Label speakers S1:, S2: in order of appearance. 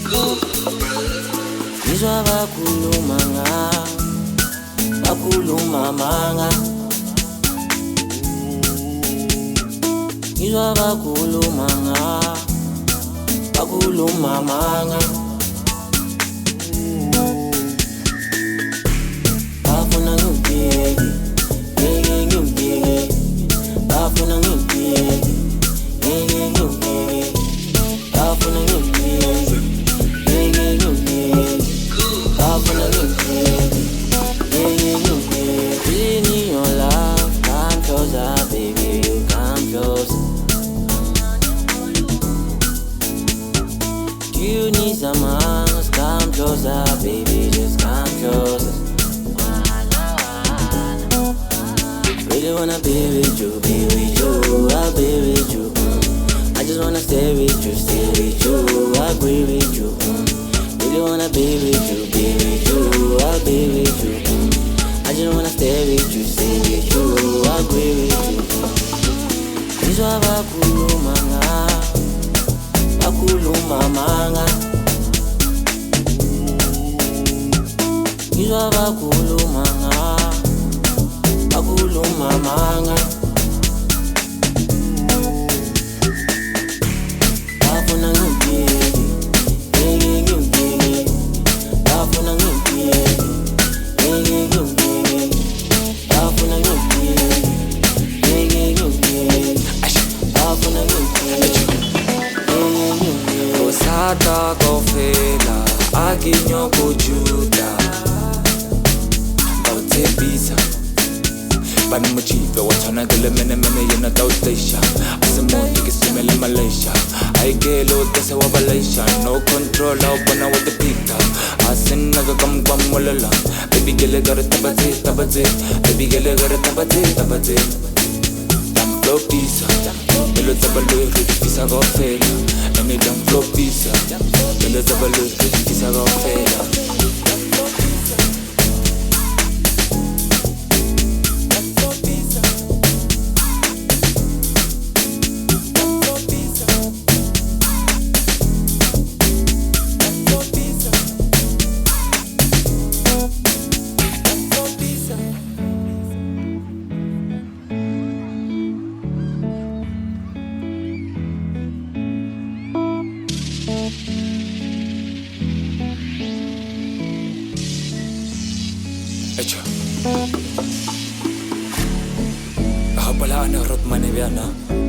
S1: Ngizwa bakhuluma manga. Ngizwa bakhuluma manga. Bafuna ngiyeke, ngiyeke. Bafuna ngiyeke, ngiyeke. Bafuna ngiyeke, ngiyeke. Bafuna ngiyeke, ngiyeke. Really need your love, come closer, baby, you come closer. You need some arms, come closer, baby, just come closer. Really wanna be with you, I'll be with you. I just wanna stay with you, I agree with you. Really wanna be with you, I'll be with you. I just wanna stay with you, I agree with you. Ngizwa bakhuluma manga. Ngizwa bakhuluma manga. Bafuna ngiyeke, ngiyeke. Bafuna ngiyeke, ngiyeke. Bafuna ngiyeke, ngiyeke. Bafuna ngiyeke.
S2: Usata kofela akinyo kujuda Bautepisa Bani muchive watana gele mene yena tautesha Asimonti kisimele Malaysia Aigelo tese wa Malaysia No control au bana wa the pika Asin naga kam walala Baby gele gara tabate Baby gele gara tabate Dam flow pisa Melo tabalo fisa gofela Nami dam flow pisa Melo tabalo fisa gofela Echa Ahapalaan na rot manibiana